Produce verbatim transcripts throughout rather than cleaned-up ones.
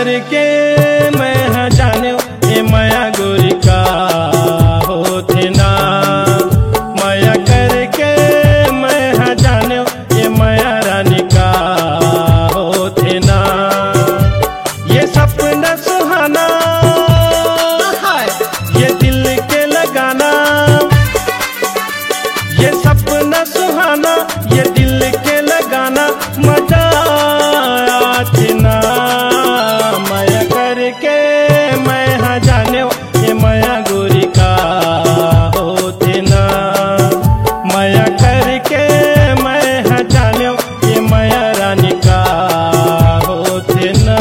करके मैं जाने ये माया गोरी का होते ना। माया करके मैं जाने ये माया रानी का होते ना। ये सपना सुहाना ये दिल के लगाना, ये सपना सुहाना ये दिल के लगाना मजा आती ना। माया करके मैं जाने ये माया गोरी का होते ना। माया करके मैं जाने ये माया रानी का होते ना।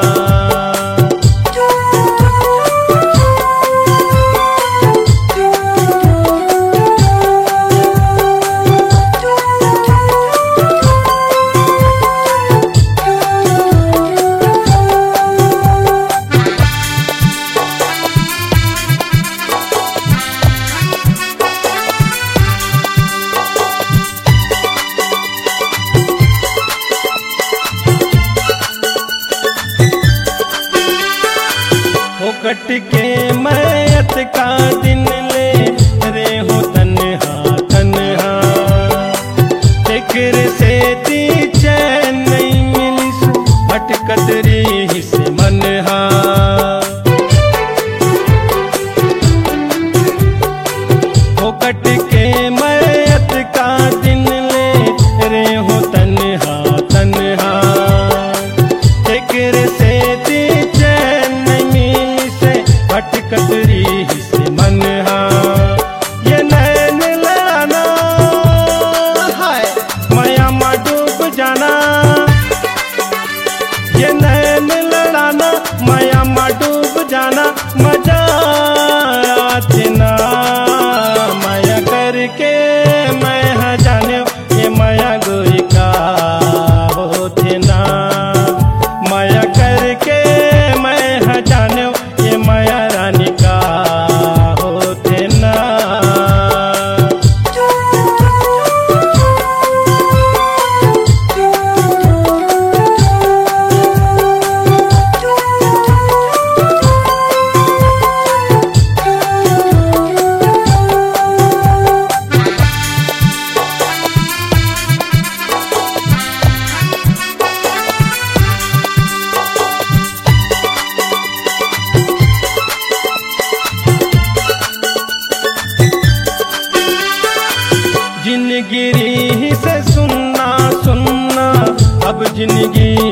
कट के मैयत का दिन ले रे हो तन्हा तन्हा। फिक्र से ती चैन नहीं मिली भटकत रही से मनहा। हो कट के मैयत का दिन ले रे हो तन्हा तन्हा। फिक्र से ती भटकतरी से मनहा। ये नैन लड़ाना हाय माया में डूब जाना। ये नैन लड़ाना माया में डूब जाना मजा आती ना। माया करके मैं जाने ये माया गोरी का होते ना। माया करके मैं जाने ये माया रानी का होते ना। जिंदगी से सुनना सुनना अब जिंदगी